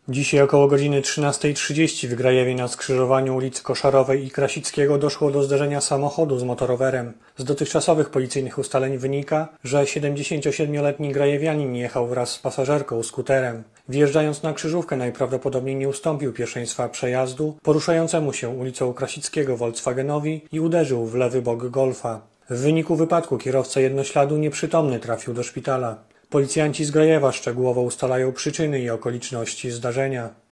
Dzisiaj około godziny 13:30 w Grajewie na skrzyżowaniu ulicy Koszarowej i Krasickiego doszło do zderzenia samochodu z motorowerem. Z dotychczasowych policyjnych ustaleń wynika, że 77-letni grajewianin jechał wraz z pasażerką skuterem. Wjeżdżając na krzyżówkę najprawdopodobniej nie ustąpił pierwszeństwa przejazdu poruszającemu się ulicą Krasickiego Volkswagenowi i uderzył w lewy bok Golfa. W wyniku wypadku kierowca jednośladu nieprzytomny trafił do szpitala. Policjanci z Grajewa szczegółowo ustalają przyczyny i okoliczności zdarzenia.